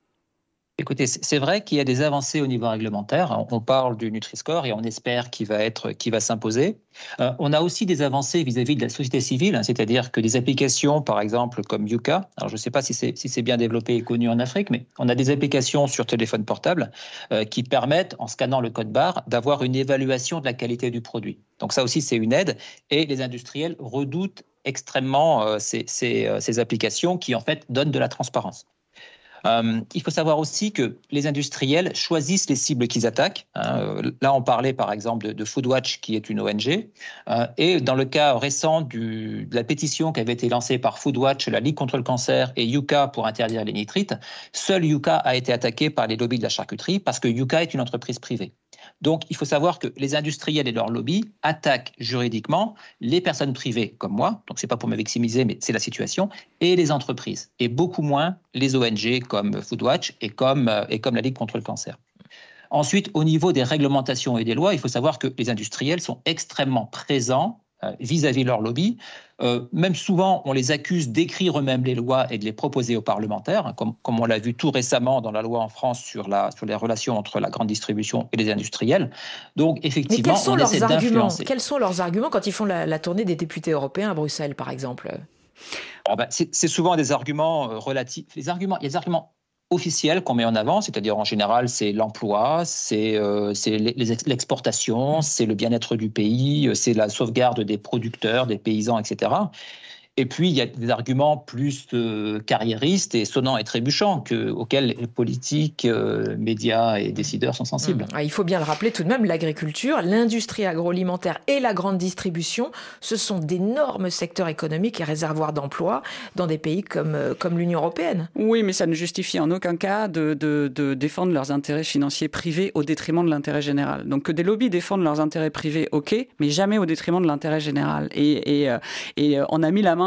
Écoutez, c'est vrai qu'il y a des avancées au niveau réglementaire. On parle du Nutri-Score et on espère qu'il va être, qu'il va s'imposer. Euh, on a aussi des avancées vis-à-vis de la société civile, hein, c'est-à-dire que des applications, par exemple, comme Yuka, alors je ne sais pas si c'est, si c'est bien développé et connu en Afrique, mais on a des applications sur téléphone portable euh, qui permettent, en scannant le code barre, d'avoir une évaluation de la qualité du produit. Donc ça aussi, c'est une aide et les industriels redoutent extrêmement euh, ces, ces, euh, ces applications qui, en fait, donnent de la transparence. Euh, il faut savoir aussi que les industriels choisissent les cibles qu'ils attaquent. Hein. Là, on parlait par exemple de, de Foodwatch, qui est une O N G. Euh, et dans le cas récent du, de la pétition qui avait été lancée par Foodwatch, la Ligue contre le cancer et Yuka pour interdire les nitrites, seul Yuka a été attaqué par les lobbies de la charcuterie parce que Yuka est une entreprise privée. Donc, il faut savoir que les industriels et leurs lobbies attaquent juridiquement les personnes privées comme moi, donc ce n'est pas pour me victimiser, mais c'est la situation, et les entreprises, et beaucoup moins les O N G comme Foodwatch et comme, et comme la Ligue contre le cancer. Ensuite, au niveau des réglementations et des lois, il faut savoir que les industriels sont extrêmement présents euh, vis-à-vis de leur lobby. Euh, même souvent, on les accuse d'écrire eux-mêmes les lois et de les proposer aux parlementaires, hein, comme, comme on l'a vu tout récemment dans la loi en France sur, la, sur les relations entre la grande distribution et les industriels. Donc, effectivement, Mais quels sont on leurs essaie arguments d'influencer. Quels sont leurs arguments quand ils font la, la tournée des députés européens à Bruxelles, par exemple ? Alors ben, c'est, c'est souvent des arguments euh, relatifs. Les arguments, il y a des arguments officiels qu'on met en avant, c'est-à-dire en général, c'est l'emploi, c'est, euh, c'est les, les ex- l'exportation, c'est le bien-être du pays, c'est la sauvegarde des producteurs, des paysans, et cetera. Et puis, il y a des arguments plus euh, carriéristes et sonnants et trébuchants que, auxquels les politiques, euh, médias et décideurs sont sensibles. Mmh. Il faut bien le rappeler tout de même, l'agriculture, l'industrie agroalimentaire et la grande distribution, ce sont d'énormes secteurs économiques et réservoirs d'emplois dans des pays comme, euh, comme l'Union européenne. Oui, mais ça ne justifie en aucun cas de, de, de défendre leurs intérêts financiers privés au détriment de l'intérêt général. Donc que des lobbies défendent leurs intérêts privés, ok, mais jamais au détriment de l'intérêt général. Et, et, et on a mis la main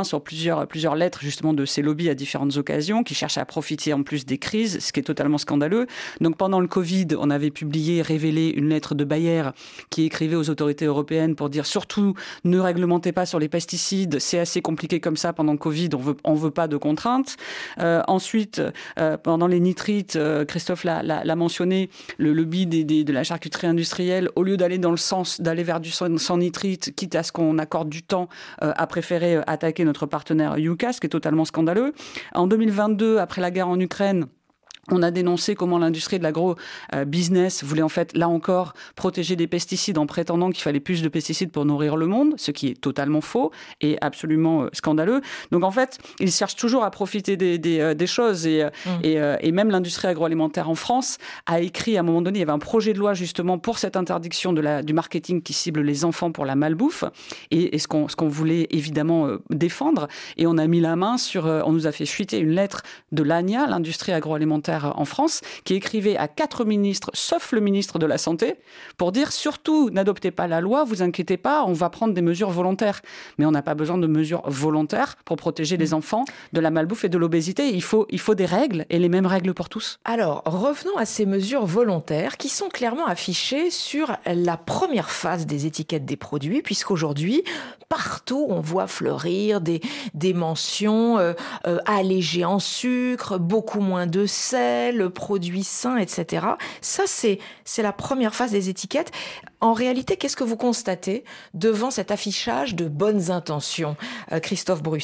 main sur plusieurs, plusieurs lettres justement de ces lobbies à différentes occasions qui cherchent à profiter en plus des crises, ce qui est totalement scandaleux. Donc pendant le Covid, on avait publié, révélé une lettre de Bayer qui écrivait aux autorités européennes pour dire surtout ne réglementez pas sur les pesticides, c'est assez compliqué comme ça pendant le Covid, on veut, on veut pas de contraintes. Euh, ensuite, euh, pendant les nitrites, euh, Christophe l'a, l'a, l'a mentionné, le lobby des, des, de la charcuterie industrielle, au lieu d'aller dans le sens d'aller vers du sans, sans nitrite, quitte à ce qu'on accorde du temps, euh, a préféré attaquer notre partenaire Yuka, ce qui est totalement scandaleux. En deux mille vingt-deux, après la guerre en Ukraine, on a dénoncé comment l'industrie de l'agro-business voulait en fait, là encore, protéger des pesticides en prétendant qu'il fallait plus de pesticides pour nourrir le monde, ce qui est totalement faux et absolument scandaleux. Donc en fait, ils cherchent toujours à profiter des, des, des choses et, mmh. et, et même l'industrie agroalimentaire en France a écrit à un moment donné, il y avait un projet de loi justement pour cette interdiction de la, du marketing qui cible les enfants pour la malbouffe et, et ce, qu'on, ce qu'on voulait évidemment défendre. Et on a mis la main sur, on nous a fait fuiter une lettre de l'A N I A, l'industrie agroalimentaire en France, qui écrivait à quatre ministres, sauf le ministre de la Santé, pour dire surtout n'adoptez pas la loi, vous inquiétez pas, on va prendre des mesures volontaires. Mais on n'a pas besoin de mesures volontaires pour protéger les enfants de la malbouffe et de l'obésité. Il faut, il faut des règles et les mêmes règles pour tous. Alors, revenons à ces mesures volontaires qui sont clairement affichées sur la première phase des étiquettes des produits, puisqu'aujourd'hui, partout, on voit fleurir des, des mentions euh, euh, allégées en sucre, beaucoup moins de sel, le produit sain, et cetera. Ça, c'est, c'est la première phase des étiquettes. En réalité, qu'est-ce que vous constatez devant cet affichage de bonnes intentions, euh, Christophe Brusset ?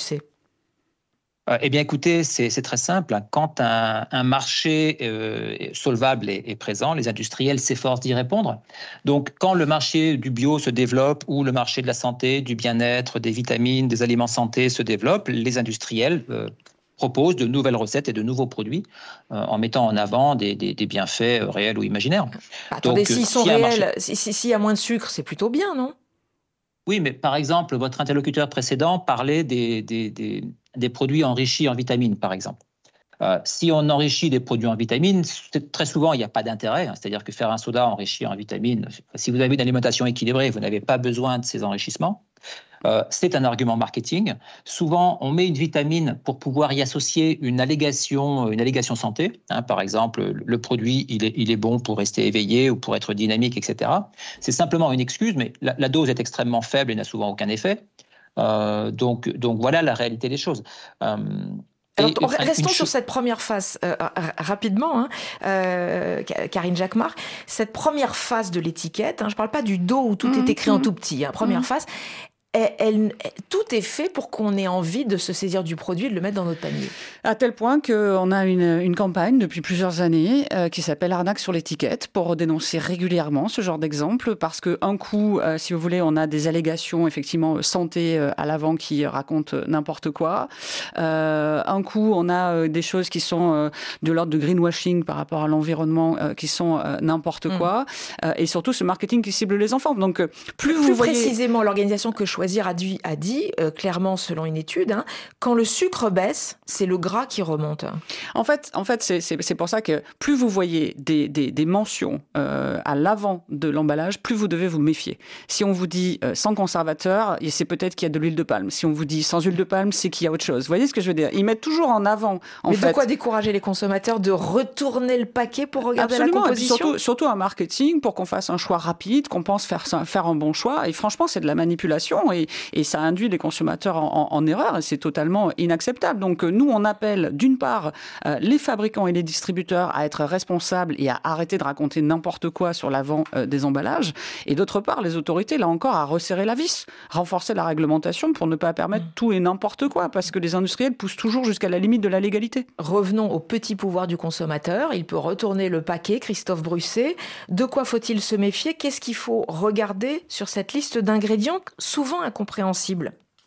Eh bien, écoutez, c'est, c'est très simple. Quand un, un marché euh, solvable est, est présent, les industriels s'efforcent d'y répondre. Donc, quand le marché du bio se développe ou le marché de la santé, du bien-être, des vitamines, des aliments santé se développe, les industriels euh, propose de nouvelles recettes et de nouveaux produits euh, en mettant en avant des, des, des bienfaits euh, réels ou imaginaires. Attendez, Donc, s'ils sont si réels, marché... s'il si, si y a moins de sucre, c'est plutôt bien, non ? Oui, mais par exemple, votre interlocuteur précédent parlait des, des, des, des produits enrichis en vitamines, par exemple. Euh, si on enrichit des produits en vitamines, très souvent, il n'y a pas d'intérêt. Hein, c'est-à-dire que faire un soda enrichi en vitamines, si vous avez une alimentation équilibrée, vous n'avez pas besoin de ces enrichissements. Euh, c'est un argument marketing. Souvent, on met une vitamine pour pouvoir y associer une allégation, une allégation santé. Hein, par exemple, le produit, il est, il est bon pour rester éveillé ou pour être dynamique, et cetera. C'est simplement une excuse, mais la, la dose est extrêmement faible et n'a souvent aucun effet. Euh, donc, donc voilà la réalité des choses. Euh, Alors, et, restons sur cette première phase euh, rapidement, hein, euh, Karine Jacquemart. Cette première phase de l'étiquette, hein, je ne parle pas du dos où tout mmh, est écrit mmh. en tout petit, hein, première mmh. phase, elle, elle, tout est fait pour qu'on ait envie de se saisir du produit et de le mettre dans notre panier. À tel point qu'on a une, une campagne depuis plusieurs années euh, qui s'appelle Arnaque sur l'étiquette pour dénoncer régulièrement ce genre d'exemple parce qu'un coup, euh, si vous voulez, on a des allégations effectivement santé euh, à l'avant qui racontent n'importe quoi. Euh, un coup, on a euh, des choses qui sont euh, de l'ordre de greenwashing par rapport à l'environnement euh, qui sont euh, n'importe mmh. quoi. Euh, et surtout ce marketing qui cible les enfants. Donc, euh, plus, plus vous voyez... précisément, l'organisation que je Choisir a dit, a dit euh, clairement, selon une étude, hein, quand le sucre baisse, c'est le gras qui remonte. En fait, en fait c'est, c'est, c'est pour ça que plus vous voyez des, des, des mentions euh, à l'avant de l'emballage, plus vous devez vous méfier. Si on vous dit euh, sans conservateur, c'est peut-être qu'il y a de l'huile de palme. Si on vous dit sans huile de palme, c'est qu'il y a autre chose. Vous voyez ce que je veux dire ? Ils mettent toujours en avant. En Mais fait. de quoi décourager les consommateurs de retourner le paquet pour regarder Absolument. la composition ? Et puis surtout, surtout un marketing pour qu'on fasse un choix rapide, qu'on pense faire, faire un bon choix. Et franchement, c'est de la manipulation et, et ça induit les consommateurs en, en, en erreur et c'est totalement inacceptable. Donc nous, on appelle d'une part euh, les fabricants et les distributeurs à être responsables et à arrêter de raconter n'importe quoi sur l'avant euh, des emballages et d'autre part, les autorités, là encore, à resserrer la vis, renforcer la réglementation pour ne pas permettre mmh. tout et n'importe quoi parce que les industriels poussent toujours jusqu'à la limite de la légalité. Revenons au petit pouvoir du consommateur. Il peut retourner le paquet, Christophe Brusset. De quoi faut-il se méfier ? Qu'est-ce qu'il faut regarder sur cette liste d'ingrédients souvent incompréhensibles ?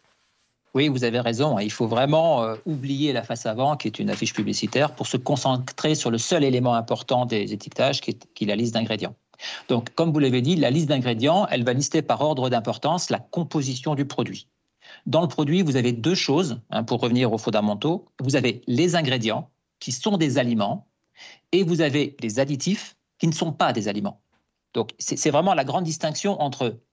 Oui, vous avez raison. Il faut vraiment euh, oublier la face avant, qui est une affiche publicitaire, pour se concentrer sur le seul élément important des étiquetages, qui est, qui est la liste d'ingrédients. Donc, comme vous l'avez dit, la liste d'ingrédients, elle va lister par ordre d'importance la composition du produit. Dans le produit, vous avez deux choses, hein, pour revenir aux fondamentaux. Vous avez les ingrédients, qui sont des aliments, et vous avez les additifs, qui ne sont pas des aliments. Donc, c'est, c'est vraiment la grande distinction entre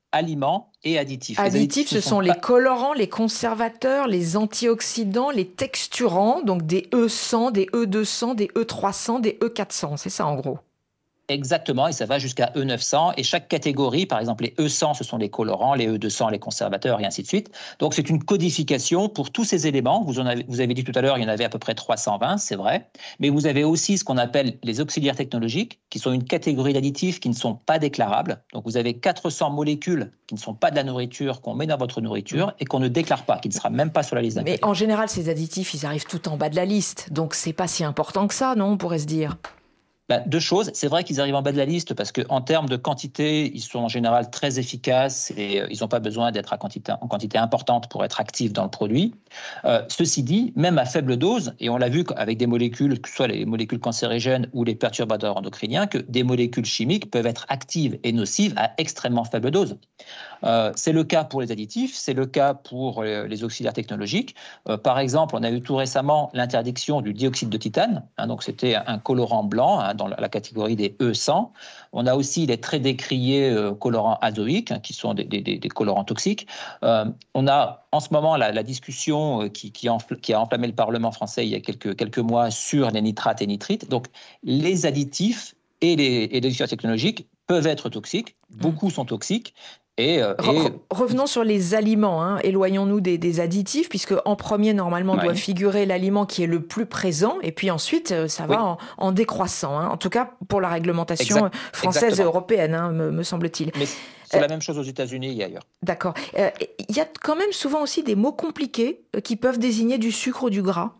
aliments et additifs. Additifs, les ce sont pas... les colorants, les conservateurs, les antioxydants, les texturants, donc des E cent, des E deux cents, des E trois cents, des E quatre cents, c'est ça en gros? Exactement, et ça va jusqu'à E neuf cents. Et chaque catégorie, par exemple, les E cent, ce sont les colorants, les E deux cents, les conservateurs, et ainsi de suite. Donc, c'est une codification pour tous ces éléments. Vous, en avez, vous avez dit tout à l'heure, il y en avait à peu près trois cent vingt, c'est vrai. Mais vous avez aussi ce qu'on appelle les auxiliaires technologiques, qui sont une catégorie d'additifs qui ne sont pas déclarables. Donc, vous avez quatre cents molécules qui ne sont pas de la nourriture, qu'on met dans votre nourriture et qu'on ne déclare pas, qui ne sera même pas sur la liste d'ingrédients. Mais en général, ces additifs, ils arrivent tout en bas de la liste. Donc, c'est pas si important que ça, non, on pourrait se dire? Ben, deux choses. C'est vrai qu'ils arrivent en bas de la liste parce qu'en termes de quantité, ils sont en général très efficaces et euh, ils n'ont pas besoin d'être à quantité, en quantité importante pour être actifs dans le produit. Euh, ceci dit, même à faible dose, et on l'a vu avec des molécules, que ce soit les molécules cancérigènes ou les perturbateurs endocriniens, que des molécules chimiques peuvent être actives et nocives à extrêmement faible dose. Euh, c'est le cas pour les additifs, c'est le cas pour les, les auxiliaires technologiques. Euh, par exemple, on a eu tout récemment l'interdiction du dioxyde de titane, hein, donc c'était un colorant blanc, hein, dans la catégorie des E cent. On a aussi les très décriés euh, colorants azoïques, hein, qui sont des, des, des colorants toxiques. Euh, on a en ce moment la, la discussion euh, qui, qui, enfl- qui a enflammé le Parlement français il y a quelques, quelques mois sur les nitrates et nitrites. Donc, les additifs et les, et les auxiliaires technologiques peuvent être toxiques. Beaucoup mmh. sont toxiques. Et, euh, et... Revenons sur les aliments, hein. Éloignons-nous des, des additifs, puisque en premier, normalement, ouais. doit figurer l'aliment qui est le plus présent, et puis ensuite, ça va oui. en, en décroissant, hein. En tout cas pour la réglementation exact. française Exactement. et européenne, hein, me, me semble-t-il. Mais c'est euh, la même chose aux États-Unis et ailleurs. D'accord. Il euh, y a quand même souvent aussi des mots compliqués qui peuvent désigner du sucre ou du gras.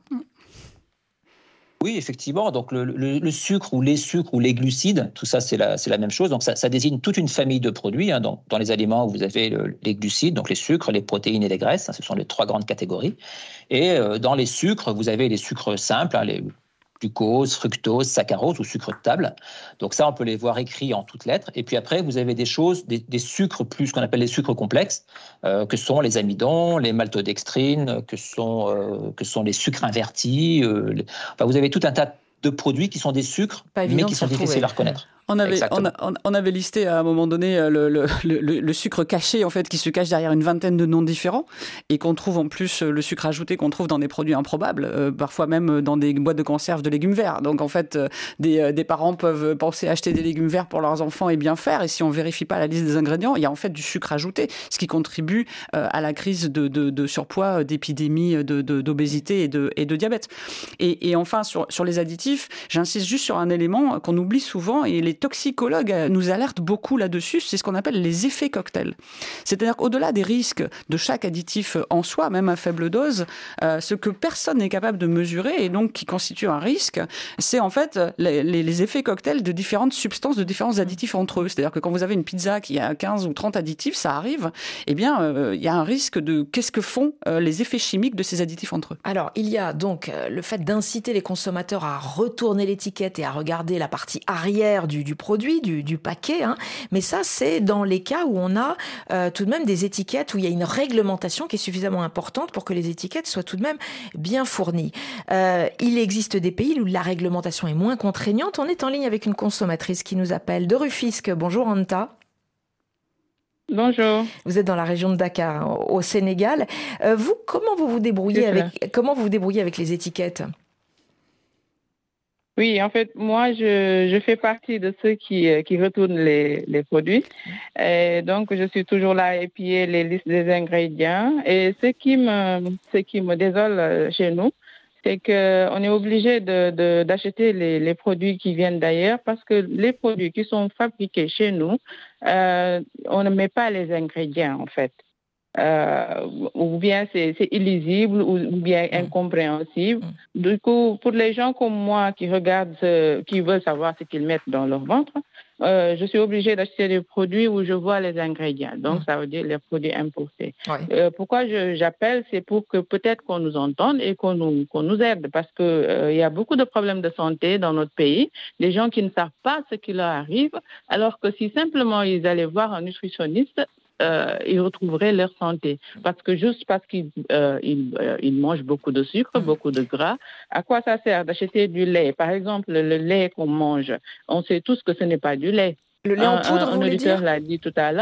Oui, effectivement. Donc, le, le, le sucre ou les sucres ou les glucides, tout ça, c'est la, c'est la même chose. Donc, ça, ça désigne toute une famille de produits. Hein. Dans, dans les aliments, vous avez le, les glucides, donc les sucres, les protéines et les graisses. Hein, ce sont les trois grandes catégories. Et euh, dans les sucres, vous avez les sucres simples, hein, les glucose, fructose, saccharose ou sucre de table. Donc ça, on peut les voir écrits en toutes lettres. Et puis après, vous avez des choses, des, des sucres plus, ce qu'on appelle les sucres complexes, euh, que sont les amidons, les maltodextrines, que sont, euh, que sont les sucres invertis. Euh, les... Enfin, vous avez tout un tas de produits qui sont des sucres, mais qui sont difficiles à reconnaître. On avait, on, a, on avait listé à un moment donné le, le, le, le sucre caché, en fait, qui se cache derrière une vingtaine de noms différents et qu'on trouve en plus le sucre ajouté qu'on trouve dans des produits improbables, euh, parfois même dans des boîtes de conserve de légumes verts. Donc en fait, euh, des, des parents peuvent penser acheter des légumes verts pour leurs enfants et bien faire. Et si on vérifie pas la liste des ingrédients, il y a en fait du sucre ajouté, ce qui contribue euh, à la crise de, de, de surpoids, d'épidémie, de, de, d'obésité et de, et de diabète. Et, et enfin, sur, sur les additifs, j'insiste juste sur un élément qu'on oublie souvent et les toxicologues nous alertent beaucoup là-dessus, c'est ce qu'on appelle les effets cocktails. C'est-à-dire qu'au-delà des risques de chaque additif en soi, même à faible dose, euh, ce que personne n'est capable de mesurer et donc qui constitue un risque, c'est en fait les, les, les effets cocktails de différentes substances, de différents additifs entre eux. C'est-à-dire que quand vous avez une pizza qui a quinze ou trente additifs, ça arrive, eh bien, euh, il y a un risque de qu'est-ce que font euh, les effets chimiques de ces additifs entre eux. Alors, il y a donc euh, le fait d'inciter les consommateurs à retourner l'étiquette et à regarder la partie arrière du, du produit, du, du paquet, hein. Mais ça, c'est dans les cas où on a euh, tout de même des étiquettes, où il y a une réglementation qui est suffisamment importante pour que les étiquettes soient tout de même bien fournies. Euh, il existe des pays où la réglementation est moins contraignante. On est en ligne avec une consommatrice qui nous appelle de Rufisque. Bonjour Anta. Bonjour. Vous êtes dans la région de Dakar, au Sénégal. Euh, vous, comment vous vous débrouillez avec, comment vous vous débrouillez avec les étiquettes ? Oui, en fait, moi, je, je fais partie de ceux qui, qui retournent les, les produits. Et donc, je suis toujours là à épier les listes des ingrédients. Et ce qui me, ce qui me désole chez nous, c'est qu'on est obligé de, de, d'acheter les, les produits qui viennent d'ailleurs parce que les produits qui sont fabriqués chez nous, euh, on ne met pas les ingrédients, en fait. Euh, ou bien c'est, c'est illisible ou, ou bien incompréhensible. Mm. Du coup, pour les gens comme moi qui regardent, ce, qui veulent savoir ce qu'ils mettent dans leur ventre, euh, je suis obligée d'acheter des produits où je vois les ingrédients. Donc, mm. ça veut dire les produits importés. Ouais. Euh, pourquoi je, j'appelle, c'est pour que peut-être qu'on nous entende et qu'on nous, qu'on nous aide parce qu'il euh, y a beaucoup de problèmes de santé dans notre pays. Des gens qui ne savent pas ce qui leur arrive, alors que si simplement ils allaient voir un nutritionniste, Euh, ils retrouveraient leur santé. Parce que juste parce qu'ils euh, ils, euh, ils mangent beaucoup de sucre, mmh. beaucoup de gras, à quoi ça sert d'acheter du lait? Par exemple, le lait qu'on mange, on sait tous que ce n'est pas du lait. Le lait en poudre, un, un, vous voulez dire? Un auditeur l'a dit tout à l'heure.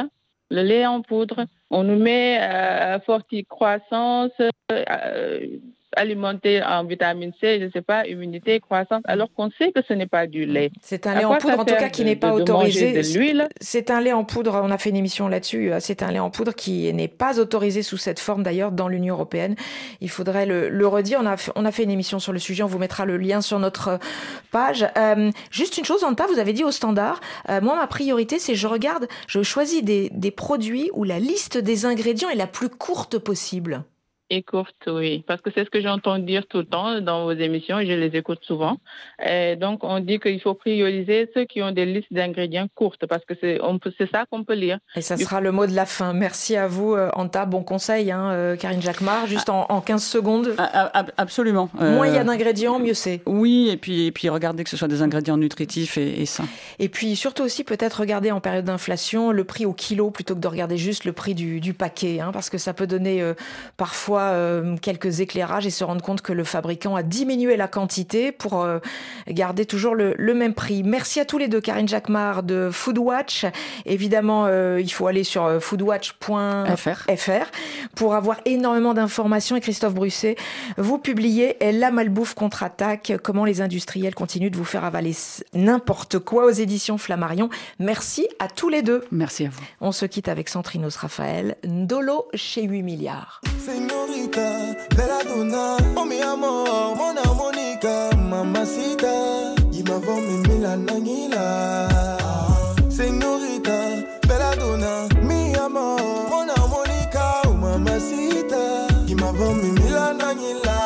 Le lait en poudre, on nous met euh, forti croissance, euh, alimenté en vitamine C, je ne sais pas, immunité, croissance, alors qu'on sait que ce n'est pas du lait. C'est un lait en poudre, en tout cas, qui de, n'est pas de, de autorisé. De l'huile. C'est un lait en poudre, on a fait une émission là-dessus, c'est un lait en poudre qui n'est pas autorisé sous cette forme d'ailleurs dans l'Union européenne. Il faudrait le, le redire, on a, on a fait une émission sur le sujet, on vous mettra le lien sur notre page. Euh, juste une chose, Anta, vous avez dit au standard, euh, moi ma priorité c'est je regarde, je choisis des, des produits où la liste des ingrédients est la plus courte possible. Et courte, oui, parce que c'est ce que j'entends dire tout le temps dans vos émissions et je les écoute souvent. Et donc, on dit qu'il faut prioriser ceux qui ont des listes d'ingrédients courtes parce que c'est, on peut, c'est ça qu'on peut lire. Et ça sera le mot de la fin. Merci à vous, Anta. Bon conseil, hein, euh, Karine Jacquemart, juste en, en quinze secondes. Ah, ah, absolument. Moins il euh... y a d'ingrédients, mieux c'est. Oui, et puis, et puis regardez que ce soit des ingrédients nutritifs et, et sains. Et puis surtout aussi, peut-être regarder en période d'inflation le prix au kilo plutôt que de regarder juste le prix du, du paquet, hein, parce que ça peut donner euh, parfois Euh, quelques éclairages et se rendre compte que le fabricant a diminué la quantité pour euh, garder toujours le, le même prix. Merci à tous les deux, Karine Jacquemart de Foodwatch. Évidemment, euh, il faut aller sur foodwatch point f r pour avoir énormément d'informations. Et Christophe Brusset, vous publiez La malbouffe contre-attaque, comment les industriels continuent de vous faire avaler n'importe quoi aux éditions Flammarion. Merci à tous les deux. Merci à vous. On se quitte avec Santrinos Raphaël, Ndolo chez huit milliards. Señorita, Belladonna, oh mi amor, mon harmonica, mamacita, y ma voz me mila nanila. Señorita, Belladonna, mi amor, mon harmonica, oh mamacita, y ma voz me mila nanila.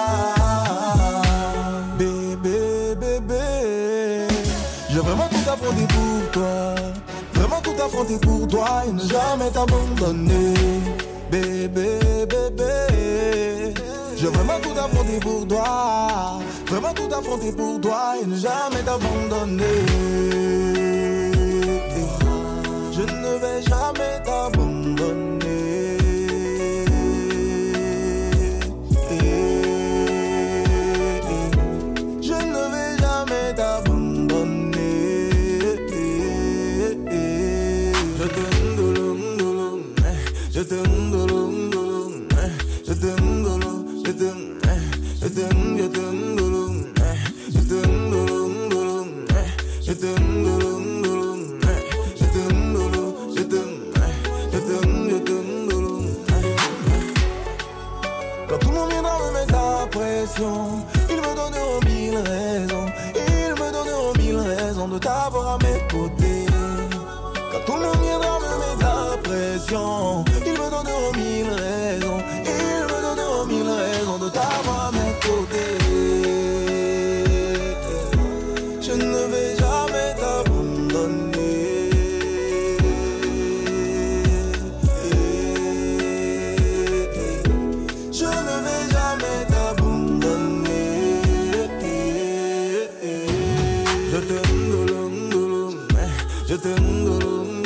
Bébé, bébé, je veux vraiment tout affronter pour toi, vraiment tout affronter pour toi et ne jamais t'abandonner. Bébé, bébé, je veux vraiment tout affronter pour toi, vraiment tout affronter pour toi et ne jamais t'abandonner. Je ne vais jamais t'abandonner. Je ne vais jamais t'abandonner. Je te je te quand tout le monde viendra me mettre la pression, ils me donneront mille raisons, ils me donneront mille raisons de t'avoir à mes côtés. Quand tout le monde viendra me mettre la pression, ils me donneront mille raisons, ils me donneront mille raisons de t'avoir à mes côtés. Je ne vais jamais t'abandonner. Je ne vais jamais t'abandonner. Je t'aime, je t'aime.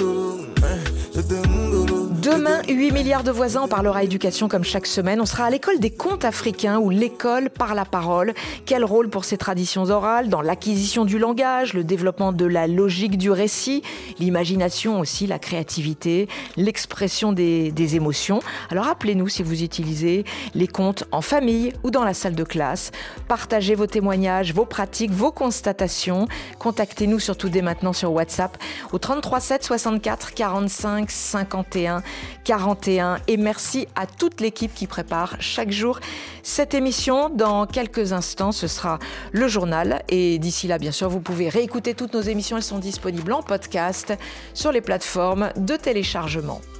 Demain, huit milliards de voisins, on parlera éducation comme chaque semaine. On sera à l'école des contes africains où l'école par la parole. Quel rôle pour ces traditions orales dans l'acquisition du langage, le développement de la logique du récit, l'imagination aussi, la créativité, l'expression des, des émotions. Alors appelez-nous si vous utilisez les contes en famille ou dans la salle de classe. Partagez vos témoignages, vos pratiques, vos constatations. Contactez-nous surtout dès maintenant sur WhatsApp au trente-trois sept soixante-quatre quarante-cinq cinquante et un quarante et un. Et merci à toute l'équipe qui prépare chaque jour cette émission. Dans quelques instants, ce sera le journal. Et d'ici là, bien sûr, vous pouvez réécouter toutes nos émissions. Elles sont disponibles en podcast sur les plateformes de téléchargement.